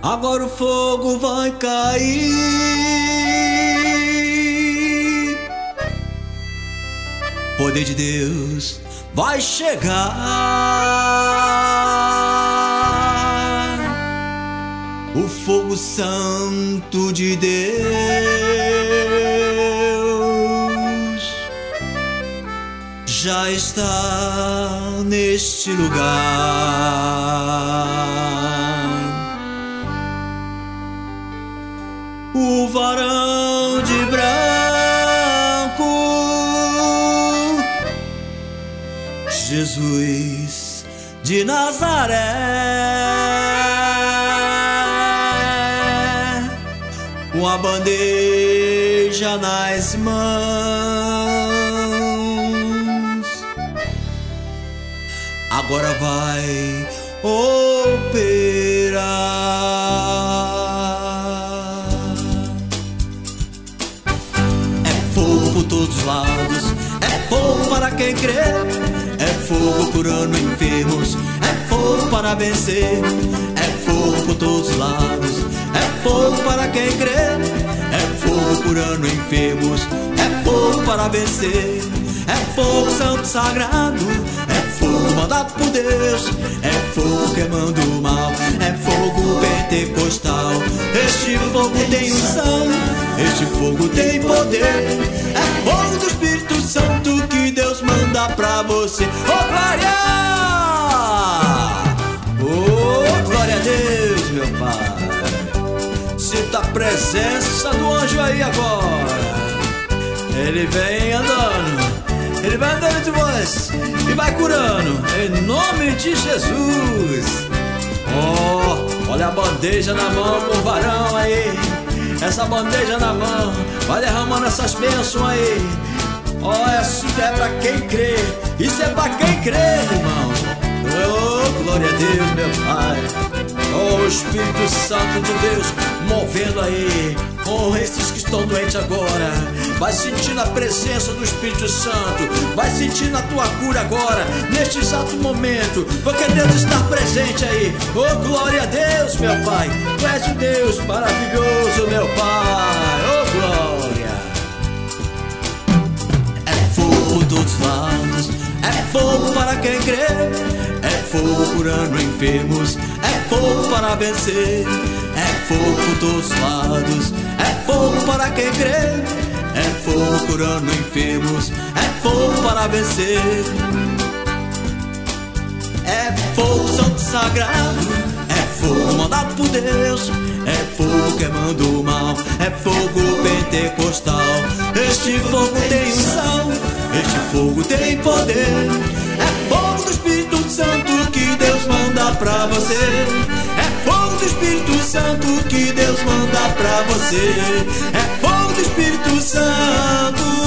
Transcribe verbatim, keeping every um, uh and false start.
agora o fogo vai cair. Poder de Deus vai chegar. O fogo santo de Deus já está neste lugar. O varão de branco, Jesus de Nazaré, com a bandeja nas mãos, agora vai operar. É fogo por todos os lados, é fogo para quem crê, é fogo curando enfermos, é fogo para vencer, é fogo por todos os lados, é fogo para quem crê, é fogo curando enfermos, é fogo para vencer, é fogo santo sagrado, é fogo mandado por Deus, é fogo queimando o mal, é fogo pentecostal. Este fogo tem unção, este fogo tem poder, é fogo do Espírito Santo que Deus manda pra você. Oh glória! Oh glória a Deus, meu Pai. Sinta a presença do anjo aí agora. Ele vem andando, ele vai andando de vós e vai curando, em nome de Jesus. Oh, olha a bandeja na mão com o varão aí. Essa bandeja na mão, vai derramando essas bênçãos aí. Oh, isso é pra quem crê, isso é pra quem crê, irmão. Oh, glória a Deus, meu Pai. Oh, o Espírito Santo de Deus movendo aí. Oh, esses que estão doentes agora, vai sentindo a presença do Espírito Santo, vai sentindo a tua cura agora, neste exato momento, porque Deus está presente aí. Oh, glória a Deus, meu Pai. Tu és um Deus maravilhoso, meu Pai. Oh, glória. É fogo por todos os lados, é fogo para quem crê, é fogo curando enfermos, é fogo para vencer, é fogo por todos os lados, é fogo para quem crê, é fogo curando enfermos, é fogo para vencer, é fogo santo sagrado, é fogo mandado por Deus, é fogo queimando o mal, é fogo pentecostal. Este fogo tem unção, este fogo tem poder, é fogo do Espírito Santo que Deus manda pra você, é fogo do Espírito Santo que Deus manda pra você, é fogo do Espírito Santo.